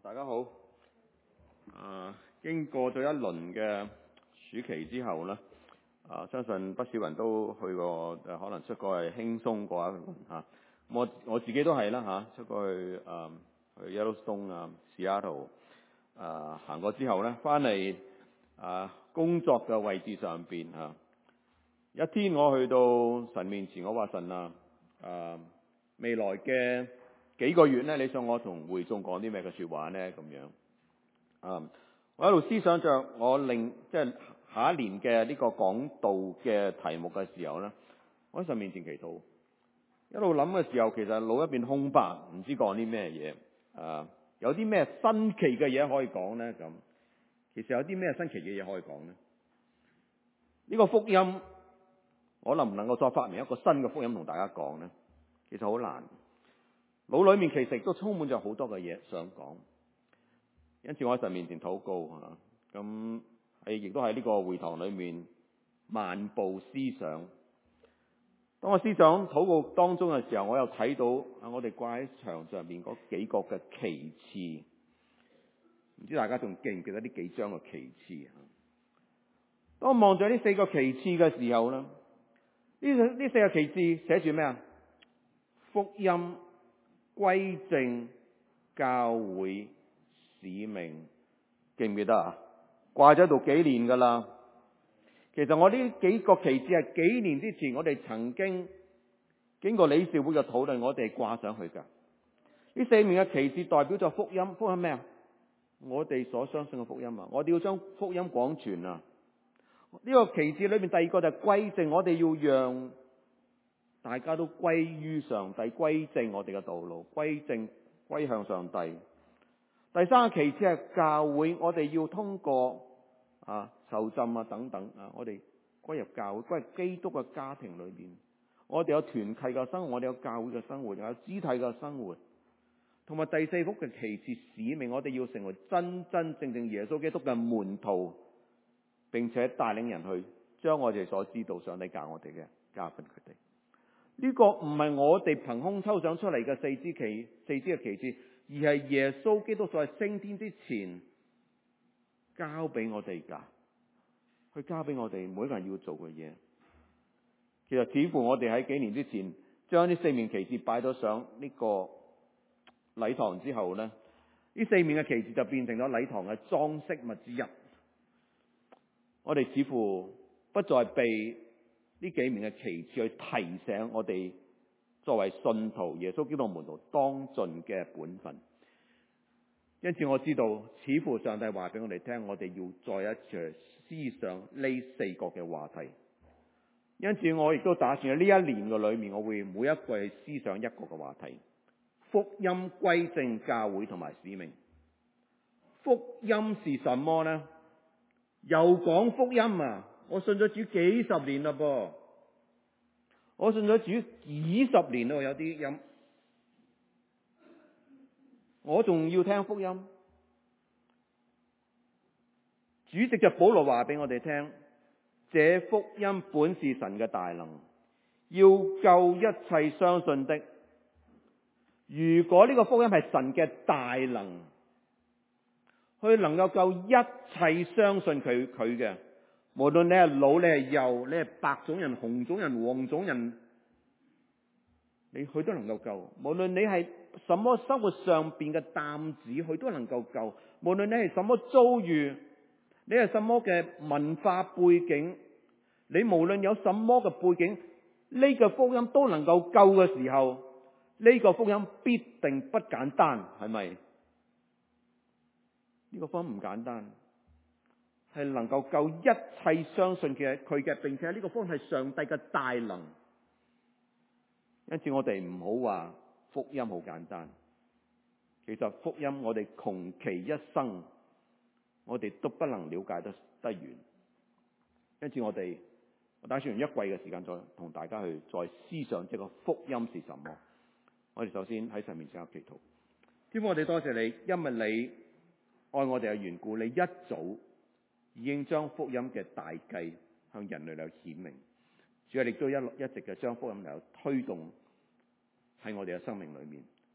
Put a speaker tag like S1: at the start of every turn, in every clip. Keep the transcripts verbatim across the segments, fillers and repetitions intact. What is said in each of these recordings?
S1: 大家好。啊，經過咗一輪嘅暑期之後呢，啊，相信不少人都去過，誒，可能出過去輕鬆過一輪嚇。我我自己都係啦嚇，出過去誒去 Yellowstone 啊、Seattle 啊，行過之後呢，翻嚟啊工作嘅位置上邊嚇。一天我去到神面前，我話神啊，誒未來嘅幾個月呢，你想我同會眾講啲咩嘅説話呢？咁樣。啊！我喺度思想着我令即係下一年嘅呢個講道嘅題目嘅時候咧，我喺神面前祈禱，一路諗嘅時候，其實腦一片空白，唔知講啲咩嘢。啊，有啲咩新奇嘅嘢可以講咧？咁其實有啲咩新奇嘅嘢可以講咧？呢個福音我能唔能夠再發明一個新嘅福音同大家講咧？其實好難，腦裏面其實都充滿咗好多嘅嘢想講。因此我喺神面前禱告嚇，咁係亦都喺呢個會堂裏面漫步思想。當我思想禱告當中嘅時候，我又睇到啊，我哋掛喺牆上面嗰幾個嘅旗幟，唔知大家仲記唔記得呢幾張嘅旗幟啊？當我望住呢四個旗幟嘅時候咧，呢呢四個旗幟寫住咩啊？福音、歸正、教會、使命，記唔記得啊？掛咗喺度幾年噶啦。其實我呢幾個旗幟係幾年之前我哋曾經經過理事會嘅討論，我哋掛上去噶。呢四面嘅旗幟代表咗福音，福音咩啊？我哋所相信嘅福音啊！我哋要將福音廣傳啊！呢個旗幟裏面第二個就係歸正，我哋要讓大家都歸於上帝，歸正我哋嘅道路，歸正歸向上帝。第三個旗幟係教會，我哋要通過啊受浸啊等等啊，我哋歸入教會，歸入基督嘅家庭裏面。我哋有團契嘅生活，我哋有教會嘅生活，有肢體嘅生活。同埋第四幅嘅旗幟使命，我哋要成為真真正正耶穌基督嘅門徒，並且帶領人去將我哋所知道上帝教我哋嘅教訓佢哋。呢個唔係我哋憑空抽想出嚟嘅四支旗，四支嘅旗幟。而係耶穌基督在升天之前交俾我哋噶，去交俾我哋每個人要做嘅嘢。其實似乎我哋喺幾年之前將呢四面旗幟擺咗上呢個禮堂之後咧，呢四面嘅旗幟就變成咗禮堂嘅裝飾物之一。我哋似乎不再被呢幾面嘅旗幟去提醒我哋作為信徒、耶穌基督門徒當盡嘅本分。因此我知道，似乎上帝話俾我哋聽，我哋要再一次思想呢四個嘅話題。因此我亦都打算喺呢一年嘅裏面，我會每一個去思想一個嘅話題：福音、歸正、教會同埋使命。福音是什麼呢？又講福音啊！我信咗主幾十年啦噃。我信咗主幾十年咯，有啲音，我仲要聽福音。主席就保羅話俾我哋聽，這福音本是神嘅大能，要救一切相信的。如果呢個福音係神嘅大能，佢能夠救一切相信佢佢嘅。無論你係老，你係幼，你係白種人、紅種人、黃種人，你佢都能夠救。無論你係什麼生活上邊嘅擔子，佢都能夠救。無論你係什麼遭遇，你係什麼嘅文化背景，你無論有什麼嘅背景，呢個福音都能夠救嘅時候，呢個福音必定不簡單，係咪？呢個福音唔簡單。係能夠救一切相信嘅佢嘅，並且呢個福音係上帝嘅大能。因此我哋唔好話福音好簡單，其實福音我哋窮其一生，我哋都不能了解得得完。因此我哋我打算用一季嘅時間再同大家去再思想這個福音是什麼。我哋首先喺上面先有祈禱。天父，我哋多謝你，因為你愛我哋嘅緣故，你一早已經將福音嘅大計向人類嚟顯明，主啊，亦都一一直嘅將福音嚟推動喺我哋嘅生命裏面。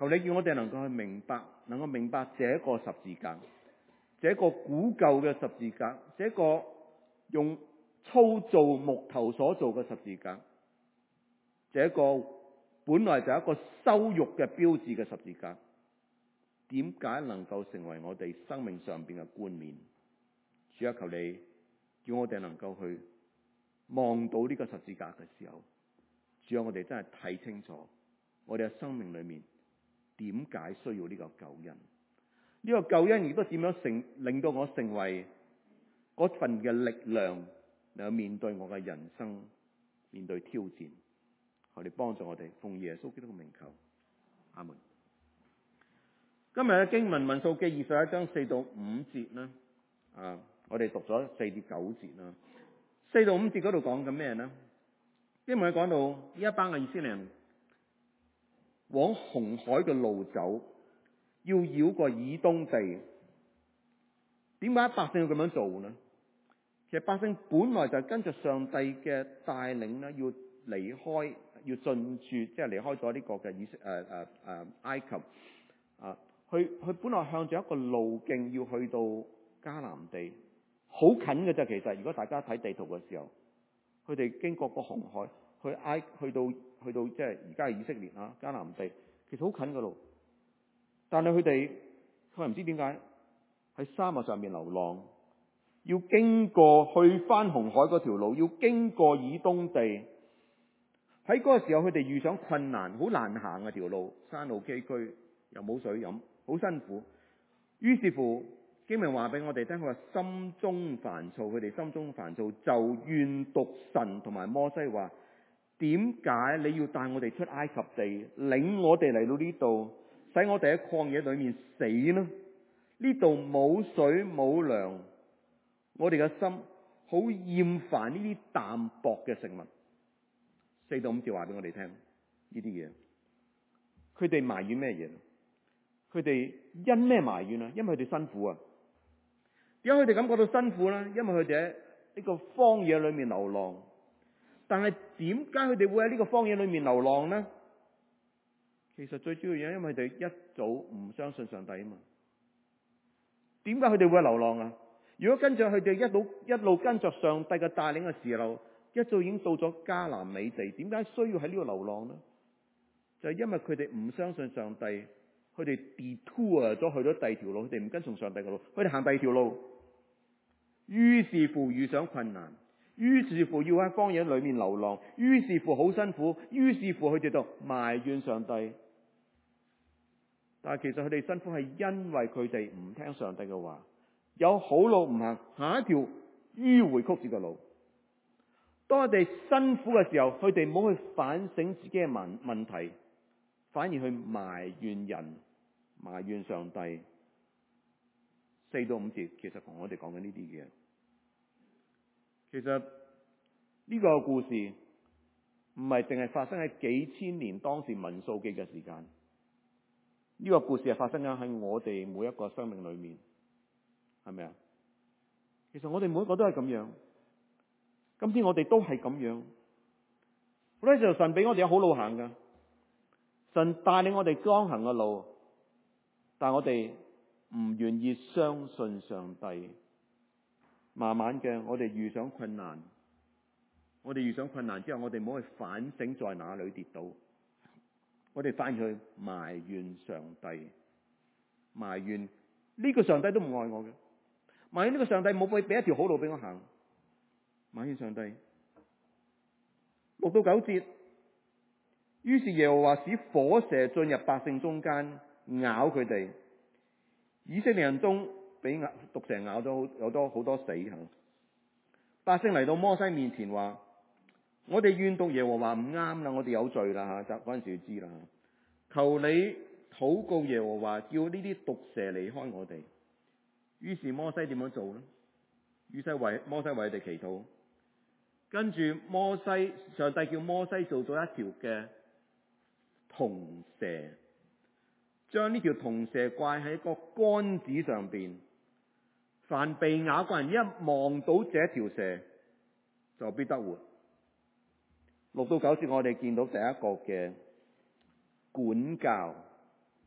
S2: 求你叫我哋能夠去明白，能夠明白這個十字架，這個古舊嘅十字架，這個用粗糙木頭所做嘅十字架，這個本來就係一個羞辱嘅標誌嘅十字架，點解能夠成為我哋生命上邊嘅冠冕？主啊，求你叫我哋能夠去望到呢個十字架嘅時候，主啊，我哋真係睇清楚我哋嘅生命裏面點解需要呢個救恩？呢個救恩亦都點樣成令到我成為嗰份嘅力量，嚟面對我嘅人生，面對挑戰。求你幫助我哋，奉耶穌基督嘅名求，阿門。今日嘅經文民數記二十一章四到五節呢，啊，我哋讀咗四至九節啦。四到五節嗰度講緊咩呢？因為佢講到呢一班嘅以色列人往紅海嘅路走，要繞過以東地。點解百姓要咁樣做呢？其實百姓本來就跟着上帝嘅帶領咧，要離開，要進駐，即係離開咗呢個嘅以色誒誒誒埃及啊，去去本來向住一個路徑要去到迦南地，好近嘅啫。其實如果大家睇地圖嘅時候，佢哋經過個紅海去埃去到去到即係而家係以色列啊迦南地，其實好近嘅路。但係佢哋佢唔知點解喺沙漠上面流浪，要經過去翻紅海嗰條路，要經過以東地。喺嗰個時候，佢哋遇上困難，好難行嘅條路，山路崎嶇，又冇水飲，好辛苦。於是乎，經文話俾我哋聽，佢話心中煩躁，佢哋心中煩躁，就怨毒神同埋摩西話：點解你要帶我哋出埃及地，領我哋嚟到呢度，使我哋喺曠野裏面死呢？呢度冇水冇糧，我哋嘅心好厭煩呢啲淡薄嘅食物。四到五節話俾我哋聽呢啲嘢，佢哋埋怨咩嘢？佢哋因咩埋怨啊？因為佢哋辛苦啊。點解佢哋感覺到辛苦呢？因為佢哋喺呢個荒野裏面流浪。但係點解佢哋會喺呢個荒野裏面流浪呢？其實最主要原因，因為佢哋一早唔相信上帝啊嘛。點解佢哋會流浪啊？如果跟着佢哋一路一路跟着上帝嘅帶領嘅時候，一早已經到咗迦南美地，點解需要喺呢度流浪呢？就係因為佢哋唔相信上帝，佢哋 detour 咗去咗第二條路，佢哋唔跟從上帝嘅路，佢哋行第二條路，於是乎遇上困難，於是乎要喺荒野裏面流浪，於是乎好辛苦，於是乎佢哋就埋怨上帝。但係其實佢哋辛苦係因為佢哋唔聽上帝嘅話，有好路唔行，行一條迂迴曲折嘅路。當佢哋辛苦嘅時候，佢哋冇去反省自己嘅問問題，反而去埋怨人、埋怨上帝。四到五節其實同我哋講緊呢啲嘢。其實呢個故事唔係淨係發生喺幾千年當時民數記嘅時間，呢個故事係發生緊喺我哋每一個生命裏面，係咪啊？其實我哋每一個都係咁樣。今天我哋都係咁樣，好多時候神俾我哋有好路行噶，神帶領我哋當行嘅路，但係我哋唔願意相信上帝。慢慢嘅，我哋遇上困難，我哋遇上困難之後，我哋唔好去反省在哪裏跌倒，我哋翻去埋怨上帝，埋怨呢個上帝都唔愛我嘅，埋怨呢個上帝冇俾俾一條好路俾我行。埋怨上帝。六到九節，於是耶和華使火蛇進入百姓中間，咬佢哋。以色列人中俾毒蛇咬咗有多好多死。百姓嚟到摩西面前話：我哋怨毒耶和華唔啱啦，我哋有罪啦吓，嗰陣時就知啦。求你禱告耶和華，叫呢啲毒蛇離開我哋。於是摩西點樣做呢？於是為摩西為佢哋祈禱。跟住摩西，上帝叫摩西做咗一條嘅銅蛇，將呢條銅蛇掛喺個杆子上邊。凡被咬嘅人一望到這條蛇，就必得活。六到九節我哋見到第一個嘅管教，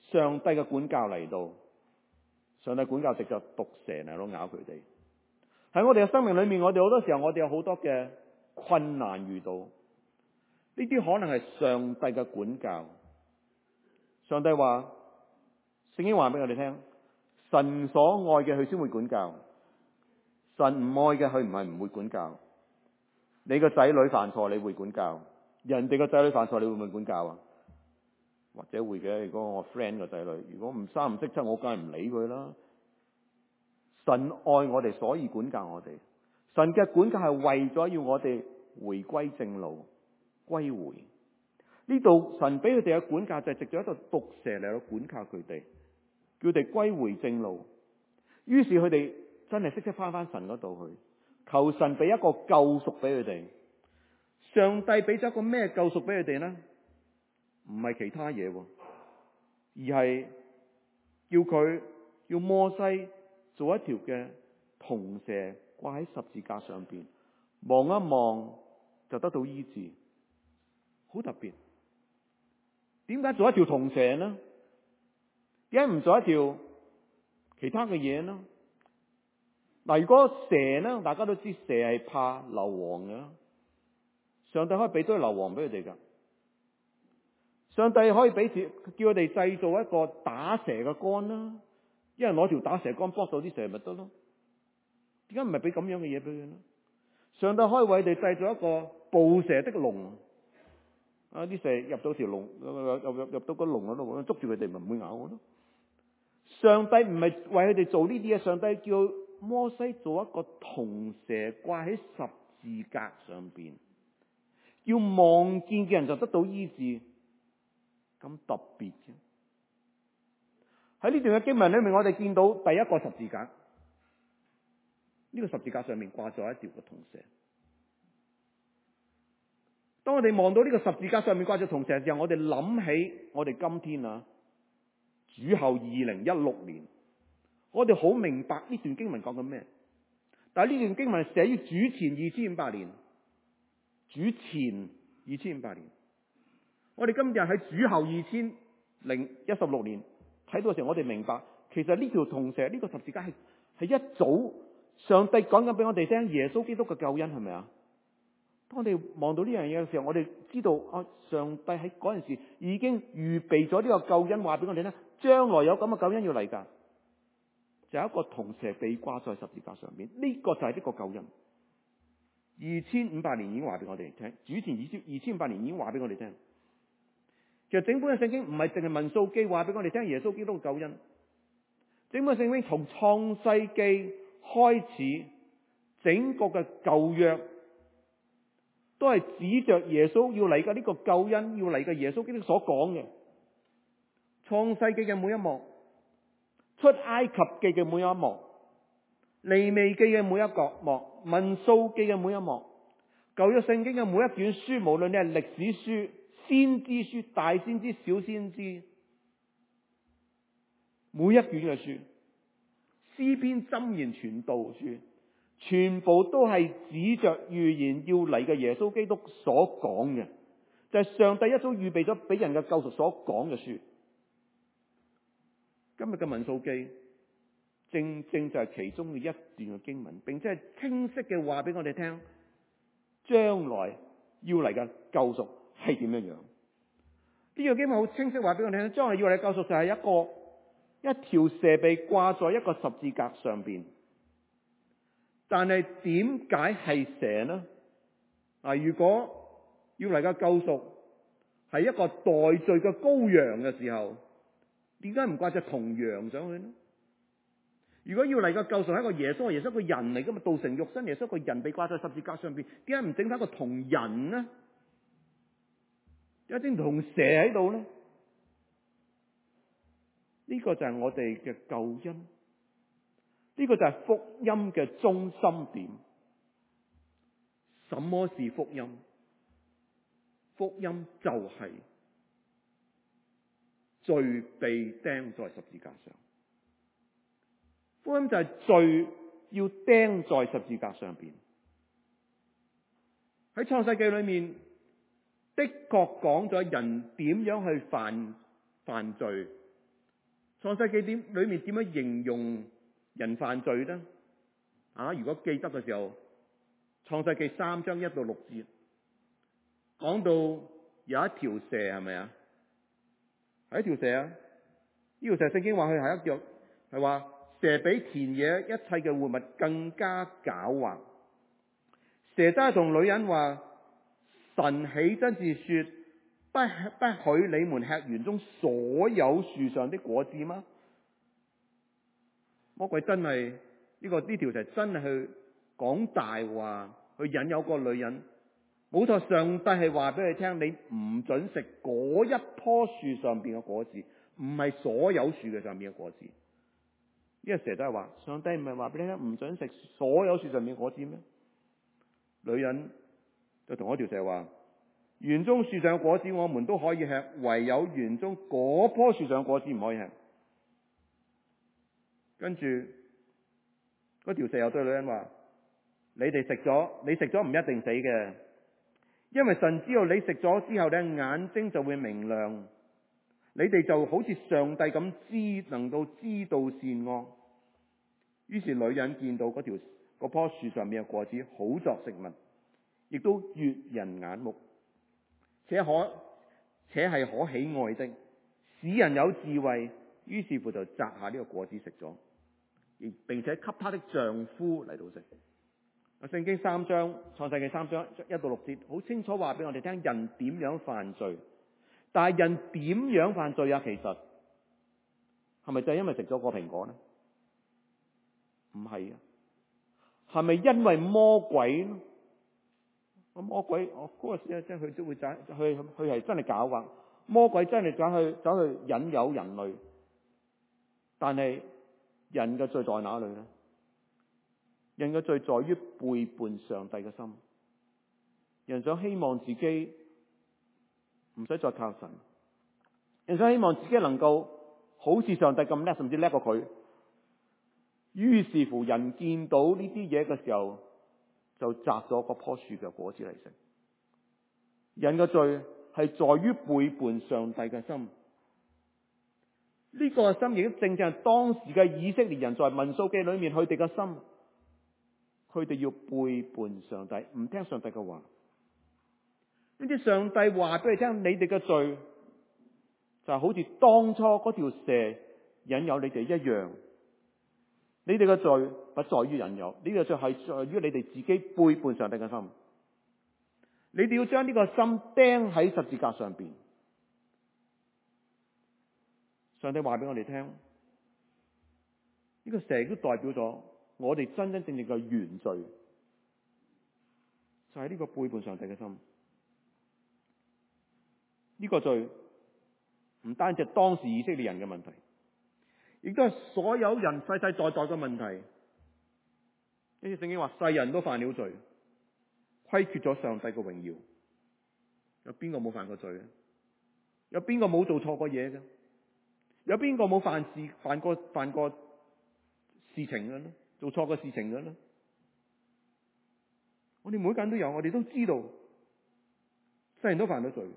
S2: 上帝嘅管教嚟到，上帝管教藉着毒蛇嚟到咬佢哋。喺我哋嘅生命裏面，我哋好多時候我哋有好多嘅困難遇到，呢啲可能係上帝嘅管教。上帝話，聖經話俾我哋聽，神所愛嘅佢先會管教，神唔愛嘅佢唔係唔會管教。你個仔女犯錯你會管教，人哋個仔女犯錯你會唔會管教啊？或者會嘅，如果我 friend 個仔女，如果唔三唔識七，我梗係唔理佢啦。神愛我哋，所以管教我哋。神嘅管教係為咗要我哋回歸正路，歸回。呢度神俾佢哋嘅管教就係藉咗一個毒蛇嚟到管教佢哋，叫佢哋歸回正路。於是佢哋真係識得翻翻神嗰度去，求神俾一個救贖俾佢哋。上帝俾咗一個咩救贖俾佢哋呢？唔係其他嘢，而係叫佢要摩西做一條嘅銅蛇掛喺十字架上邊，望一望就得到醫治，好特別。點解做一條銅蛇呢？點解唔做一條其他嘅嘢呢？嗱，如果蛇呢，大家都知蛇係怕硫磺嘅，上帝可以俾多啲硫磺俾佢哋噶。上帝可以俾條叫佢哋製造一個打蛇嘅竿啦，一人攞條打蛇竿剝到啲蛇咪得咯。點解唔係俾咁樣嘅嘢俾佢呢？上帝可以為佢哋製造一個捕蛇的籠，啊啲蛇入到條籠，入入入入到個籠嗰度，捉住佢哋咪唔會咬我咯。上帝唔係為佢哋做呢啲嘢，上帝叫摩西做一個銅蛇掛喺十字架上邊，要望見嘅人就得到醫治。咁特別嘅，喺呢段嘅經文裏面，我哋見到第一個十字架，呢個十字架上面掛咗一條嘅銅蛇。當我哋望到呢個十字架上面掛咗銅蛇嘅時候，我哋諗起我哋今天啊，主後二零一六年，我哋好明白呢段經文講緊咩。但係呢段經文係寫於主前二千五百年，主前二千五百年。我哋今日喺主後二千零一十六年睇到嘅時候，我哋明白其實呢條銅蛇呢個十字架係係一早上帝講緊俾我哋聽耶穌基督嘅救恩，係咪啊？當我哋望到呢樣嘢嘅時候，我哋知道啊，上帝喺嗰陣時已經預備咗呢個救恩，話俾我哋聽，將來有咁嘅救恩要嚟噶，就有一個銅蛇被掛在十字架上面，呢個就係呢個救恩。二千五百年已經話俾我哋聽，主前二千二千五百年已經話俾我哋聽。其實整本嘅聖經唔係淨係民數記話俾我哋聽耶穌基督嘅救恩，整本聖經從創世記開始，整個嘅舊約都係指着耶穌要嚟嘅呢個救恩要嚟嘅耶穌基督所講嘅。創世記嘅每一幕，出埃及記嘅每一幕，利未記嘅每一個幕，民數記嘅每一幕，舊約聖經嘅每一卷書，無論你係歷史書、先知書、大先知、小先知，每一卷嘅書，詩篇、箴言、傳道書，全部都係指着預言要嚟嘅耶穌基督所講嘅，就係、是、上帝一早預備咗俾人嘅救贖所講嘅書。今日嘅民數記正正就係其中嘅一段嘅經文，並且係清晰嘅話俾我哋聽，將來要嚟嘅救贖係點樣樣？呢個經文好清晰話俾我哋聽，將來要嚟嘅救贖就係一個一條蛇被掛在一個十字架上邊。但係點解係蛇呢？嗱，如果要嚟嘅救贖係一個代罪嘅羔羊嘅時候，點解唔掛隻銅羊上去呢？如果要嚟嘅救贖係一個耶穌，耶穌一個人嚟噶嘛，道成肉身，耶穌一個人被掛在十字架上邊，點解唔整翻個銅人呢？有啲銅蛇喺度呢？呢、這個就係我哋嘅救恩，呢、這個就係福音嘅中心點。什麼是福音？福音就係罪被釘在十字架上，福音就係罪要釘在十字架上邊。喺創世記裏面的確講咗人點樣去犯犯罪， 創世記點裏面點樣形容人犯罪呢？啊，如果記得嘅時候，創世記三章一到六節講到有一條蛇，係咪啊？係一條蛇啊！呢條蛇聖經話佢係一腳，係話蛇比田野一切嘅活物更加狡猾。蛇真係同女人話：神起真是說，不不許你們吃園中所有樹上的果子嗎？魔鬼真係呢、這個呢條蛇真係去講大話，去引誘個女人。冇錯，上帝係話俾佢聽，你唔准食嗰一棵樹上邊嘅果子，唔係所有樹嘅上邊嘅果子。呢個蛇都係話，上帝唔係話俾你聽唔准食所有樹上邊嘅果子咩？女人就同嗰條蛇話：園中樹上嘅果子我們都可以吃，唯有園中嗰棵樹上嘅果子唔可以吃。跟住嗰條蛇又對女人話：你哋食咗，你食咗唔一定死嘅，因為神知道你食咗之後咧，眼睛就會明亮，你哋就好似上帝咁知，能夠知道善惡。於是女人見到嗰條嗰棵樹上面嘅果子好作食物，亦都悅人眼目，且可且係可喜愛的，使人有智慧。於是乎就摘下呢個果子食咗，亦並且給她的丈夫嚟到食。聖經三章創世記三章一到六節好清楚話俾我哋聽，人點樣犯罪。但係人點樣犯罪啊？其實係咪就係因為食咗個蘋果呢？唔係啊，係咪因為魔鬼呢？魔鬼我嗰個時即係佢都會走，佢佢係真係狡猾。魔鬼真係走去走去引誘人類，但係人嘅罪在哪裏呢？人嘅罪在於背叛上帝嘅心。人想希望自己唔使再靠神，人想希望自己能夠好似上帝咁叻，甚至叻過佢。於是乎，人見到呢啲嘢嘅時候，就摘咗嗰棵樹嘅果子嚟食。人嘅罪係在於背叛上帝嘅心。呢、這個心亦都正正係當時嘅以色列人在民數記裏面佢哋嘅心，佢哋要背叛上帝，唔聽上帝嘅話。呢啲上帝話俾你聽，你哋嘅罪就係好似當初嗰條蛇引誘你哋一樣。你哋嘅罪不在於引誘，呢個罪係在於你哋自己背叛上帝嘅心。你哋要將呢個心釘喺十字架上邊。上帝話俾我哋聽，呢個蛇都代表咗我哋真真正正嘅原罪，就係呢個背叛上帝嘅心。呢個罪唔單止係當時以色列人嘅問題，亦都係所有人世世代代嘅問題。呢啲聖經話，世人都犯了罪，虧缺咗上帝嘅榮耀。有邊個冇犯過罪咧？有邊個冇做錯過嘢嘅？有邊個冇犯事犯過犯過事情嘅咧？做錯過事情嘅咧？我哋每個人都有，我哋都知道，世人都犯咗罪。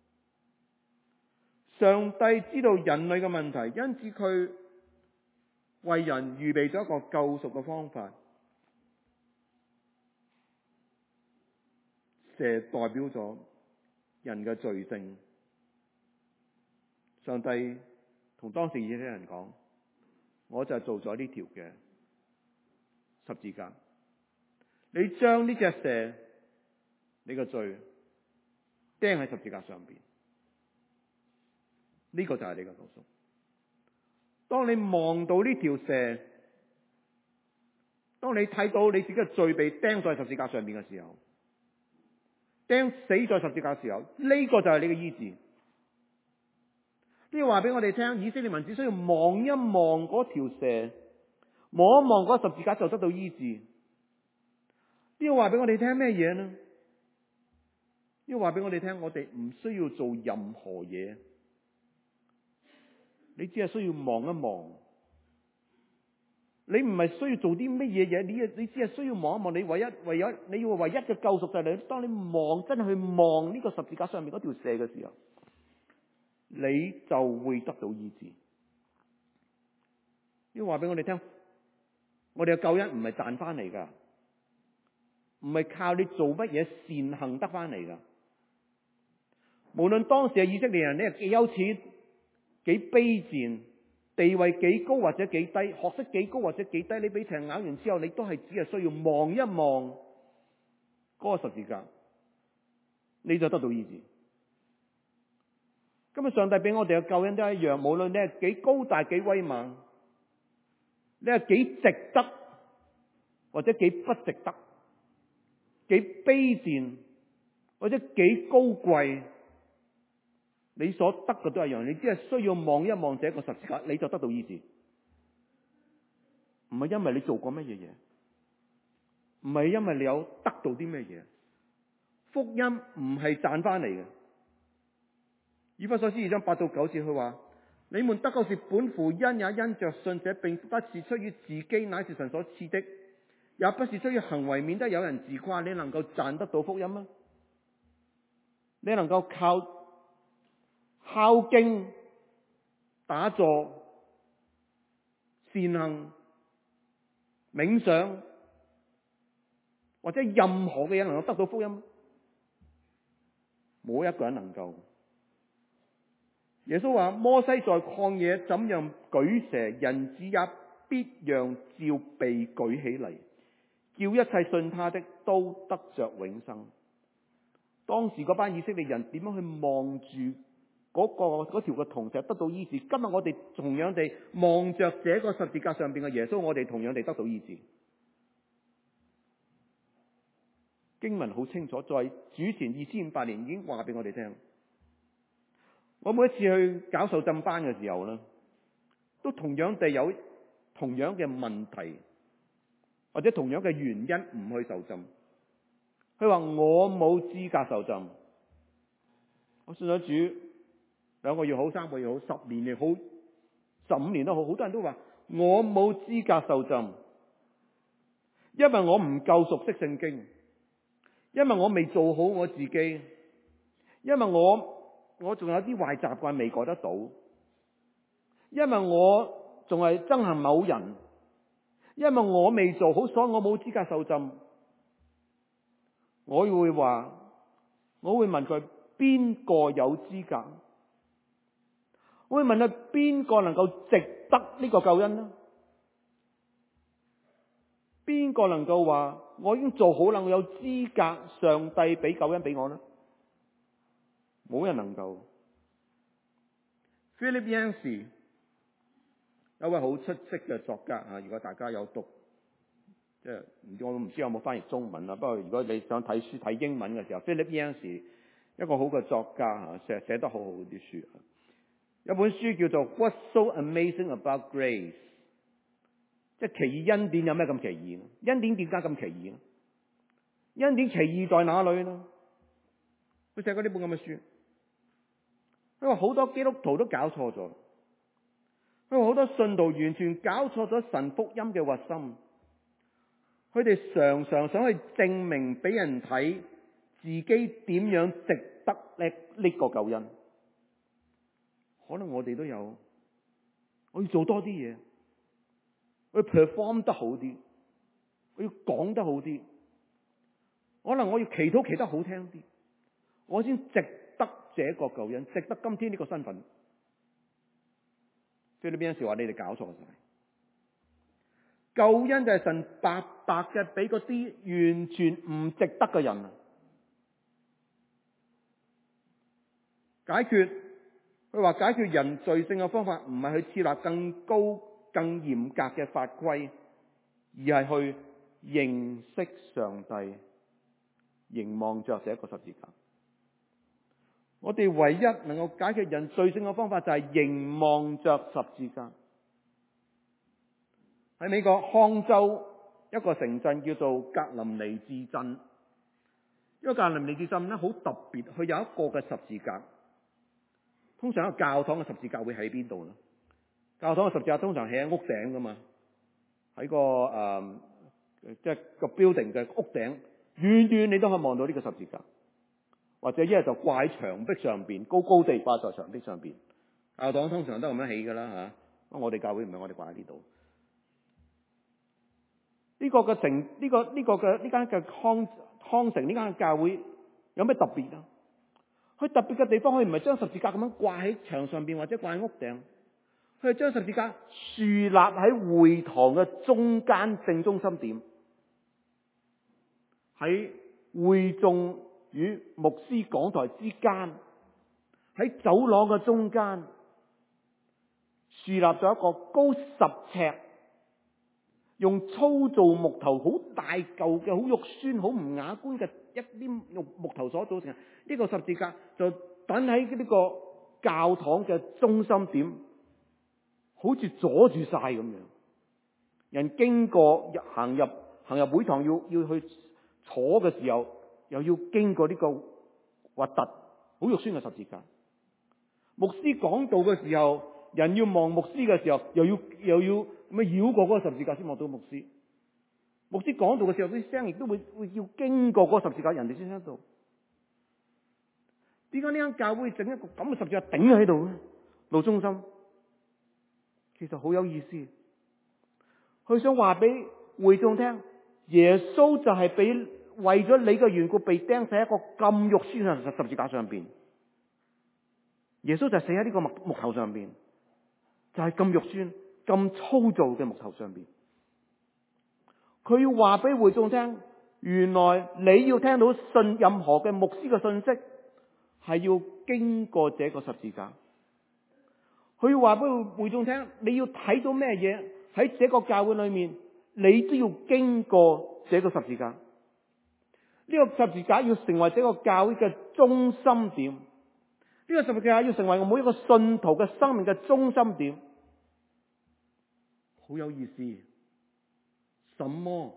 S2: 上帝知道人類嘅問題，因此佢為人預備咗一個救贖嘅方法。蛇代表咗人嘅罪性。上帝同當時以色列人講：我就做咗呢條嘅十字架，你將呢隻蛇，你嘅罪釘喺十字架上邊，呢、這個就係你嘅救贖。當你望到呢條蛇，當你睇到你自己嘅罪被釘在十字架上邊嘅時候，釘死在十字架嘅時候，呢、這個就係你嘅醫治。呢個話俾我哋聽，以色列民只需要望一望嗰條蛇，望一望嗰十字架就得到醫治。呢個話俾我哋聽咩嘢呢？呢個話俾我哋聽，我哋唔需要做任何嘢，你只係需要望一望。你唔係需要做啲乜嘢嘢，你你只係需要望一望。你唯一唯有你要唯一嘅救贖就係你，當你望真係去望呢個十字架上面嗰條蛇嘅時候，你就會得到醫治。 要話俾我哋聽，我哋嘅救恩唔係賺翻嚟噶，唔係靠你做乜嘢善行得翻嚟噶。無論當時嘅以色列人，你係幾有錢、幾卑賤、地位幾高或者幾低、學識幾高或者幾低，你俾蛇咬完之後，你都係只係需要望一望嗰個十字架，你就得到醫治。今日上帝俾我哋嘅救恩都一樣，無論你係幾高大幾威猛，你係幾值得或者幾不值得，幾卑賤或者幾高貴，你所得嘅都一樣，你只係需要望一望這個十字架，你就得到醫治。唔係因為你做過乜嘢嘢，唔係因為你有得到啲咩嘢，福音唔係賺翻嚟嘅。以弗所書二章八到九節佢話：你們得救是本乎恩，也因着信，這並不是出於自己，乃是神所賜的，也不是出於行為，免得有人自誇。你能夠賺得到福音嗎？你能夠靠孝經、打坐、善行、冥想或者任何嘅嘢能夠得到福音嗎？冇一個人能夠。耶穌話：摩西在曠野怎樣舉蛇，人子也必讓照被舉起嚟，叫一切信他的都得着永生。當時嗰班以色列人點樣去望住嗰、嗰個嗰條嘅銅石得到醫治？今日我哋同樣地望着這個十字架上邊嘅耶穌，我哋同樣地得到醫治。經文好清楚，在主前二千五百年已經話俾我哋聽。我每一次去搞受浸班嘅時候呢，都同樣地有同樣嘅問題，或者同樣嘅原因唔去受浸。佢話我冇資格受浸，我信咗主兩個月好，三個月好，十年亦好，十五年都好，好多人都話我冇資格受浸，因為我唔夠熟悉聖經，因為我未做好我自己，因為我我仲有啲壞習慣未改得到，因為我仲係憎恨某人，因為我未做好，所以我冇資格受浸。我會話，我會問佢邊個有資格？我會問佢邊個能夠值得呢個救恩呢？邊個能夠話我已經做好啦，我有資格上帝俾救恩俾我呢？冇人能夠。Philip Yancey 有位好出色嘅作家啊，如果大家有讀，即係唔知我唔知有冇翻譯中文啦。不過如果你想睇書睇英文嘅時候 ，Philip Yancey 一個好嘅作家啊，寫寫得好好啲書。有本書叫做《What's So Amazing About Grace》，即係奇異恩典有咩咁奇異？恩典點解咁奇異？恩典奇異在哪裏呢？佢寫過呢本咁嘅書。佢話好多基督徒都搞錯咗，佢話好多信徒完全搞錯咗神福音嘅核心。佢哋常常想去證明俾人睇自己點樣值得呢呢個救恩。可能我哋都有，我要做多啲嘢，我要 perform 得好啲，我要講得好啲，可能我要祈禱祈得好聽啲，我先值得這個救恩，值得今天呢個身份。所以呢邊有時話你哋搞錯晒，救恩就係神白白嘅俾嗰啲完全唔值得嘅人解決。佢話解決人罪性嘅方法唔係去設立更高更嚴格嘅法規，而係去認識上帝，凝望着這一個十字架。我哋唯一能夠解決人罪性嘅方法就係凝望着十字架。喺美國康州一個城鎮叫做格林尼治鎮，呢個格林尼治鎮咧好特別，佢有一個嘅十字架。通常一個教堂嘅十字架會喺邊度咧？教堂嘅十字架通常喺屋頂噶嘛，喺個誒即係個 building 嘅屋頂，遠遠你都可以望到呢個十字架，或者一係就掛喺牆壁上邊，高高地掛在牆壁上邊。教堂通常都咁樣起噶啦吓，我哋教會唔係我哋掛喺呢度。 呢個嘅城，呢個呢個嘅呢間嘅康康城呢間嘅教會有咩特別啊？佢特別嘅地方，佢唔係將十字架咁樣掛喺牆上邊或者掛喺屋頂，佢係將十字架豎立喺會堂嘅中間正中心點，喺會眾與牧師講台之間，喺走廊嘅中間豎立咗一個高十尺，用粗糙木頭好大嚿嘅好肉酸好唔雅觀嘅一啲用木頭所組成呢個十字架，就等喺呢個教堂嘅中心點，好似阻住晒咁樣。人經過入行入行入會堂要要去坐嘅時候，又要經過呢個核突好肉酸嘅十字架。牧師講道嘅時候，人要望牧師嘅時候，又要又要咁樣繞過嗰個十字架先望到牧師。牧師講道嘅時候，啲聲亦都會會要經過嗰個十字架，人哋先聽到。點解呢間教會整一個咁嘅十字架頂喺度咧？路中心其實好有意思，佢想話俾會眾聽，耶穌就係俾為咗你嘅緣故被釘死喺一個咁肉酸嘅十字架上邊。耶穌就係死喺呢個木木頭上邊，就係咁肉酸、咁粗糙嘅木頭上邊。佢要話俾會眾聽，原來你要聽到信任何嘅牧師嘅信息，係要經過這個十字架。佢要話俾會眾聽，你要睇到咩嘢喺這個教會裏面，你都要經過這個十字架。呢個十字架要成為這個教會嘅中心點，呢個十字架要成為我每一個信徒嘅生命嘅中心點。好有意思，什麼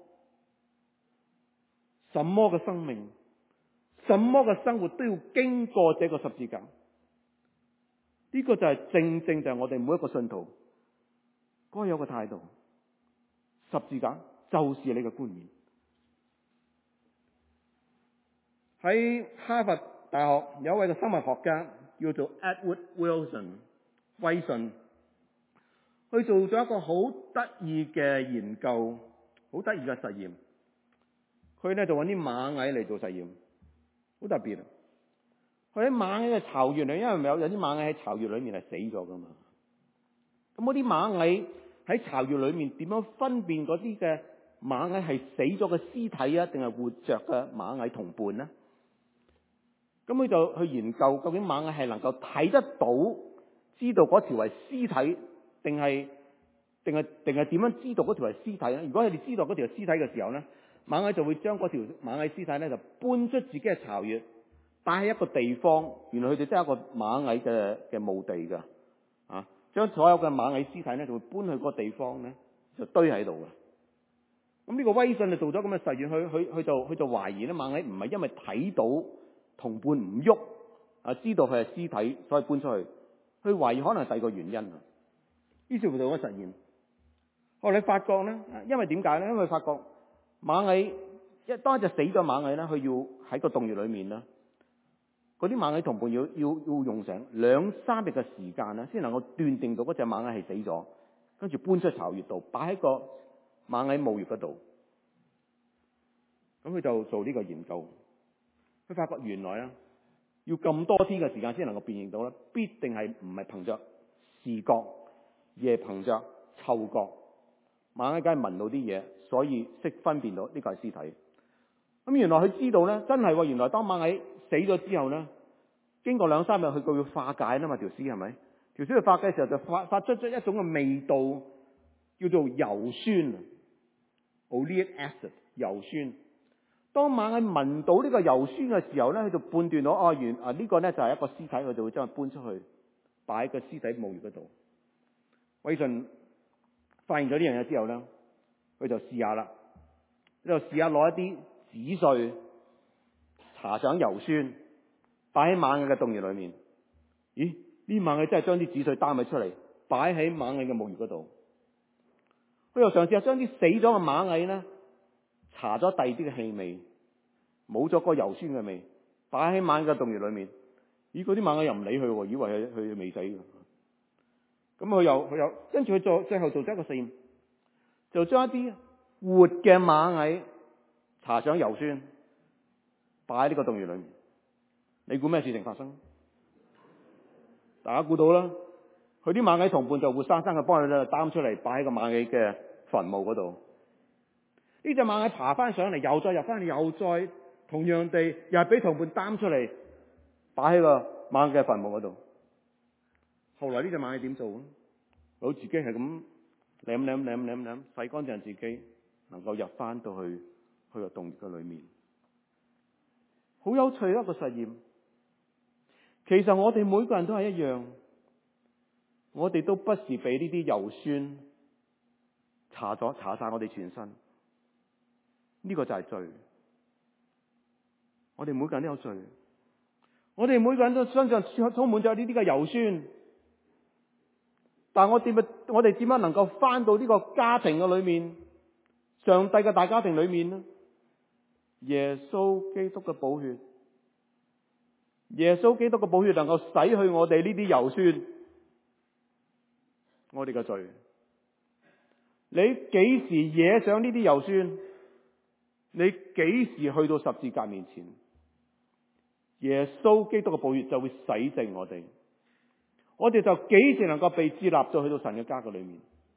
S2: 什麼嘅生命，什麼嘅生活都要經過這個十字架。呢個就係正正就係我哋每一個信徒該有嘅態度。十字架就是你嘅冠冕。喺哈佛大學有一位嘅生物學家叫做 Edward Wilson 威遜，佢做咗一個好得意嘅研究，好得意嘅實驗。佢咧就揾啲螞蟻嚟做實驗，好特別啊！佢喺螞蟻嘅巢穴裏，因為有有啲螞蟻喺巢穴裏面係死咗噶嘛。咁嗰啲螞蟻喺巢穴裏面點樣分辨嗰啲嘅螞蟻係死咗嘅屍體啊，定係活着嘅螞蟻同伴呢？咁佢就去研究究竟螞蟻係能夠睇得到，知道嗰條係屍體，定係定係定係點樣知道嗰條係屍體咧？如果佢哋知道嗰條係屍體嘅時候咧，螞蟻就會將嗰條螞蟻屍體咧就搬出自己嘅巢穴，擺喺一個地方。原來佢哋真係一個螞蟻嘅嘅墓地㗎，啊！將所有嘅螞蟻屍體咧就會搬去嗰個地方咧，就堆喺度嘅。咁呢個威信就做咗咁嘅實驗，佢佢佢就佢就懷疑咧螞蟻唔係因為睇到同伴唔喐啊，知道佢係屍體，所以搬出去。佢懷疑可能係第二個原因啊。於是乎做咗實驗。後來發覺咧，因為點解咧？因為發覺螞蟻一當一隻死咗螞蟻咧，佢要喺個洞穴裏面啦，嗰啲螞蟻同伴要要要用成兩三日嘅時間啦，先能夠斷定到嗰隻螞蟻係死咗，跟住搬出巢穴度，擺喺個螞蟻墓穴嗰度。咁佢就做呢個研究。佢發覺原來啊，要咁多天嘅時間先能夠辨認到咧，必定係唔係憑着視覺，而係憑着嗅覺。螞蟻梗係聞到啲嘢，所以識分辨到呢個係屍體。咁原來佢知道咧，真係喎。原來當螞蟻死咗之後咧，經過兩三日，佢就要化解啦嘛，條屍係咪？條屍佢化解嘅時候就發發出咗一種嘅味道，叫做油酸 （oleic acid） 油酸。當螞蟻聞到呢個油酸嘅時候咧，佢就判斷到哦，原啊呢個咧就係一個屍體，佢就會將佢搬出去，擺喺個屍體墓穴嗰度。威信發現咗呢樣嘢之後咧，佢就試下啦，就試下攞一啲紙碎搽上油酸，擺喺螞蟻嘅洞穴裏面。咦？呢螞蟻真係將啲紙碎擔起出嚟，擺喺螞蟻嘅墓穴嗰度。佢又嘗試下將啲死咗嘅螞蟻咧，搽咗第二啲嘅氣味，冇咗個油酸嘅味，擺喺螞蟻嘅洞穴裏面。咦？嗰啲螞蟻又唔理佢，以為佢佢未死嘅。咁佢又佢又跟住佢做最後做咗一個實驗，就將一啲活嘅螞蟻搽上油酸，擺喺呢個洞穴裏面，你估咩事情發生？大家估到啦，佢啲螞蟻同伴就活生生嘅幫佢咧擔出嚟，擺喺個螞蟻嘅墳墓嗰度。呢隻螞蟻爬翻上嚟，又再入翻去，又再同樣地又係俾同伴擔出嚟，擺喺個螞蟻嘅墳墓嗰度。後來呢隻螞蟻點做咧？佢自己係咁舐舐舐舐舐洗乾淨自己，能夠入翻到去去個洞穴嘅裏面。好有趣一個實驗。其實我哋每個人都係一樣，我哋都不時俾呢啲油酸搽咗搽晒我哋全身。呢個就係罪。我哋每個人都有罪，我哋每個人都身上充滿咗呢啲嘅油酸。但係我點我哋點樣能夠翻到呢個家庭嘅裏面，上帝嘅大家庭裏面呢？耶穌基督嘅寶血，耶穌基督嘅寶血能夠洗去我哋呢啲油酸，我哋嘅罪。你幾時惹上呢啲油酸？你幾時去到十字架面前？耶穌基督嘅寶血就會洗淨我哋，我哋就幾時能夠被接納咗去到神嘅家嘅裏面？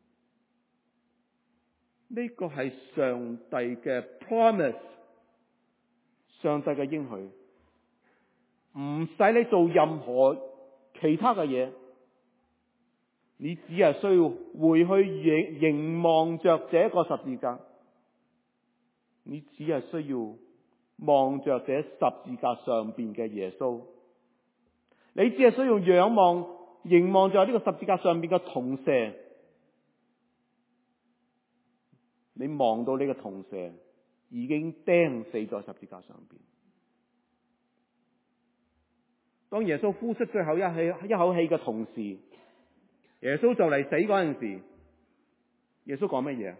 S2: 呢個係上帝嘅 promise， 上帝嘅應許，唔使你做任何其他嘅嘢，你只係需要回去凝望着這個十字架，你只係需要望着這十字架上邊嘅耶穌，你只係需要仰望凝望着呢個十字架上邊嘅銅蛇，你望到呢個銅蛇已經釘死在十字架上邊。當耶穌呼出最後一氣一口氣嘅同時，耶穌就嚟死嗰陣時，耶穌講乜嘢？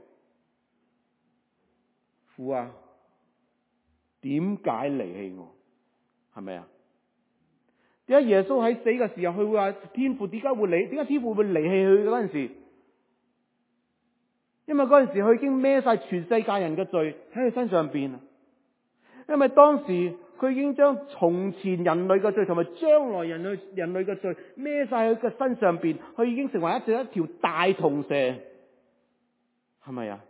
S2: 父啊，點解離棄我？係咪啊？點解耶穌喺死嘅時候，佢會話天父點解會離？點解天父會離棄佢嗰陣時？因為嗰陣時佢已經孭晒全世界人嘅罪喺佢身上邊。因為當時佢已經將從前人類嘅罪同埋將來人類人類嘅罪孭晒喺佢嘅身上邊，佢已經成為一隻一條大銅蛇，係咪啊？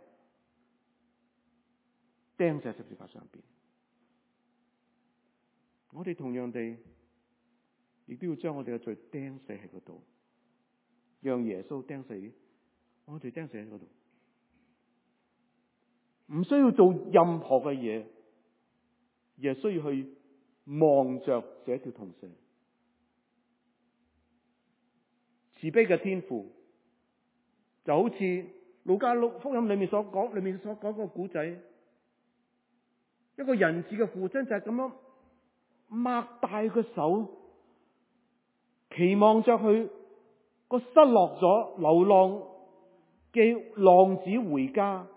S2: 釘在十字架上邊。我哋同樣地，亦都要將我哋嘅罪釘死喺嗰度，讓耶穌釘死我哋，釘死喺嗰度，唔需要做任何嘅嘢，而係需要去望着這條銅蛇。慈悲嘅天父就好似路加福音裏面所講，裏面所講個古仔，一個仁慈嘅父親就係咁樣擘大個手，期望着佢個失落咗流浪嘅浪子回家。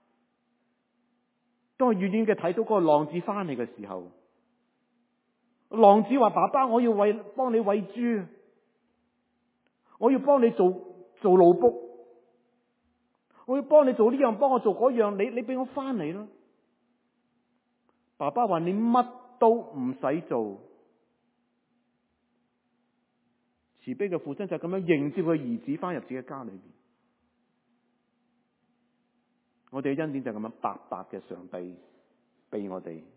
S2: 當佢遠遠嘅睇到嗰個浪子翻嚟嘅時候，浪子話：爸爸，我要為幫你餵豬，我要幫你做做奴僕，我要幫你做呢樣，幫我做嗰樣，你你俾我翻嚟啦。爸爸話：你乜都唔使做。慈悲嘅父親就咁樣迎接佢兒子翻入自己嘅家裏面。我哋嘅恩典就咁樣白白嘅上帝俾我哋。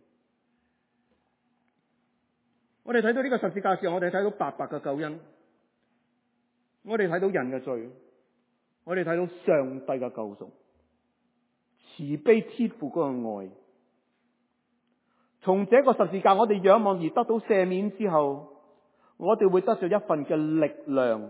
S2: 我哋睇到呢個十字架時候，我哋睇到白白嘅救恩，我哋睇到人嘅罪，我哋睇到上帝嘅救贖，慈悲天父嗰個愛。從這個十字架我哋仰望而得到赦免之後，我哋會得到一份嘅力量。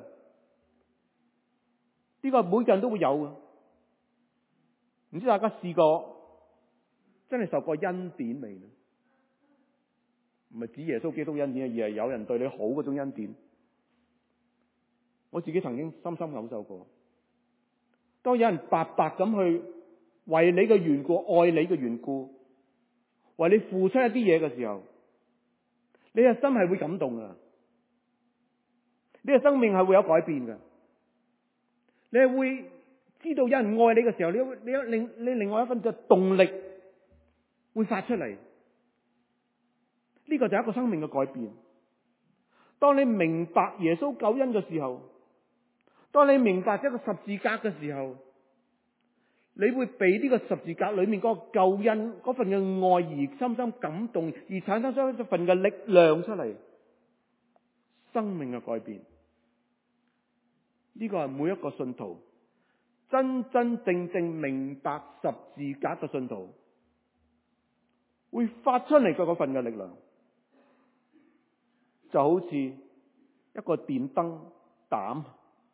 S2: 呢個每個人都會有嘅。唔知大家試過真係受過恩典未呢？唔係指耶穌基督恩典，而係有人對你好嗰種恩典。我自己曾經深深感受過，當有人白白咁去為你嘅緣故、愛你嘅緣故，為你付出一啲嘢嘅時候，你嘅心係會感動噶，你嘅生命係會有改變噶，你係會知道有人愛你嘅時候，你有你有另你另外一份嘅動力會發出嚟。呢個就係一個生命嘅改變。當你明白耶穌救恩嘅時候，當你明白一個十字架嘅時候，你會被呢個十字架裏面嗰個救恩嗰份嘅愛而深深感動，而產生出一份嘅力量出嚟，生命嘅改變。呢個係每一個信徒真真正正明白十字架嘅信徒會發出嚟嘅嗰份嘅力量，就好似一個電燈膽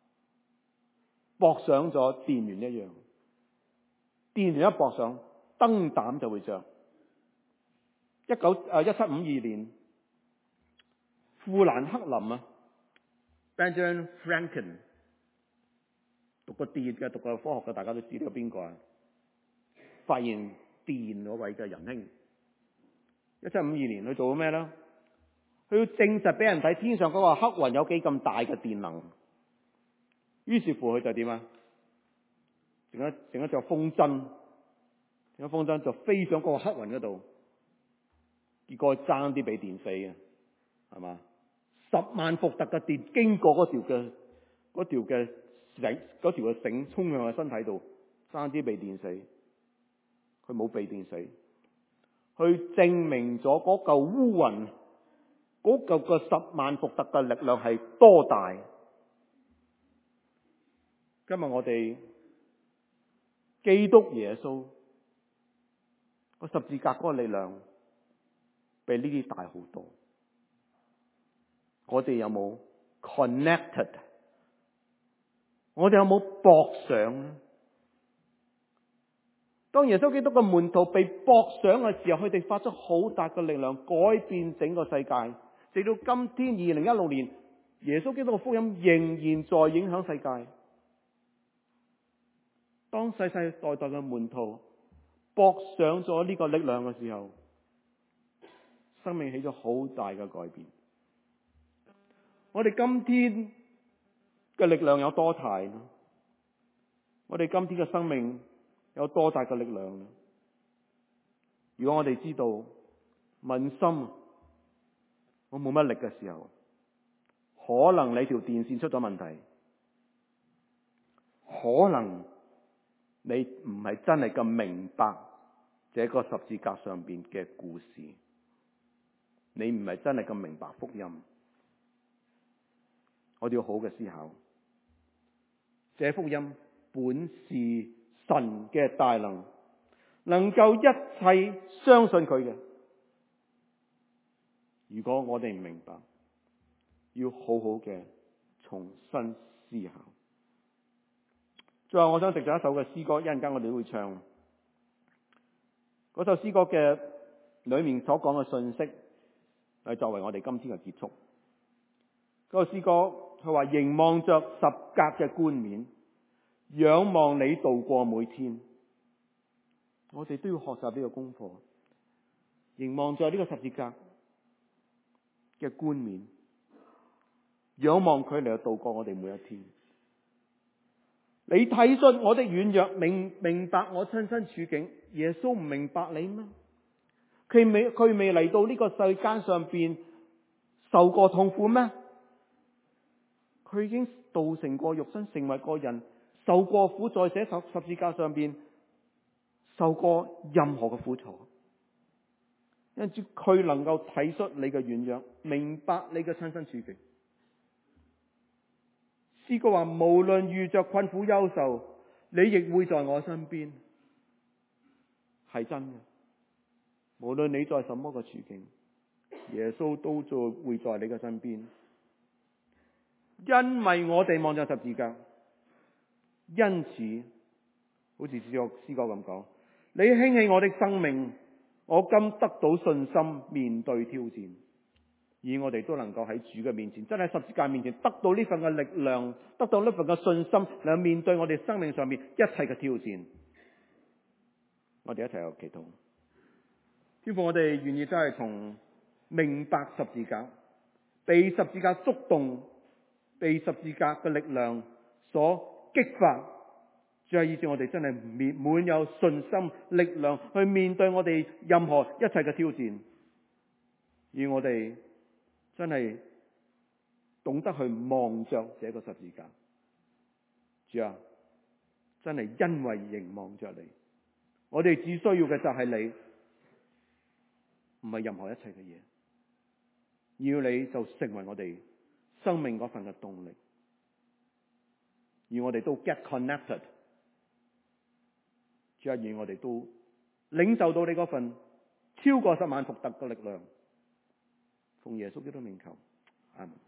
S2: 駁上咗電源一樣。電源一駁上，燈膽就會着。一九誒一七五二年，富蘭克林啊 ，Benjamin Franklin 讀過電嘅、讀過科學嘅，大家都知道邊個啊？發現電嗰位嘅仁兄。一七五二年佢做咗咩咧？佢要證實俾人睇天上嗰個黑雲有幾咁大嘅電能。於是乎佢就點啊？整一整一隻風箏，整一風箏就飛上嗰個黑雲嗰度，結果爭啲俾電死嘅，係嘛？十萬伏特嘅電經過嗰條嘅嗰條嘅繩，嗰條嘅繩衝向佢身體度，爭啲被電死。佢冇被電死，去證明咗嗰嚿烏雲，嗰嚿嘅十萬伏特嘅力量係多大。今日我哋基督耶穌個十字架嗰個力量比呢啲大好多。我哋有冇 connected？ 我哋有冇駁上呢？當耶穌基督嘅門徒被駁上嘅時候，佢哋發出好大嘅力量，改變整個世界。直到今天二零一六年，耶穌基督嘅福音仍然在影響世界。當世世代代嘅門徒駁上咗呢個力量嘅時候，生命起咗好大嘅改變。我哋今天嘅力量有多大呢？我哋今天嘅生命有多大嘅力量呢？如果我哋知道問心我冇乜力嘅時候，可能你條電線出咗問題，可能你唔係真係咁明白這個十字架上邊嘅故事，你唔係真係咁明白福音。我哋要好嘅思考，這福音本是神嘅大能，能夠一切相信佢嘅。如果我哋唔明白，要好好嘅重新思考。最後我想藉咗一首嘅詩歌，一陣間我哋都會唱。嗰首詩歌嘅裏面所講嘅信息，係作為我哋今天嘅結束。嗰個詩歌佢話：凝望着十架嘅冠冕，仰望你度過每天。我哋都要學習呢個功課，凝望着呢個十字架嘅冠冕，仰望佢嚟去度過我哋每一天。你體恤我的軟弱，明明白我親身處境。耶穌唔明白你咩？佢未佢未嚟到呢個世間上邊受過痛苦咩？佢已經道成過肉身，成為個人，受過苦，在這十十字架上邊受過任何嘅苦楚。因此佢能夠體恤你嘅軟弱，明白你嘅親身處境。詩歌話：無論遇着困苦憂愁，你亦會在我身邊。係真嘅，無論你在什麼個處境，耶穌都在會在你嘅身邊。因為我哋望着十字架，因此好似詩歌詩歌咁講：你興起我的生命，我今得到信心面對挑戰。而我哋都能夠喺主嘅面前，真係十字架面前得到呢份嘅力量，得到呢份嘅信心嚟面對我哋生命上面一切嘅挑戰。我哋一齊去祈禱。天父，我哋願意真係從明白十字架，被十字架觸動，被十字架嘅力量所激發， 主啊，以致我哋真係面滿有信心、力量去面對我哋任何一切嘅挑戰，而我哋真係懂得去望着這個十字架。主啊，真係因為凝望着你，我哋只需要嘅就係你，唔係任何一切嘅嘢，要你就成為我哋生命嗰份嘅動力，而我哋都 get connected。主啊，願我哋都領受到你嗰份超過十萬伏特嘅力量，奉耶穌基督名求，阿們。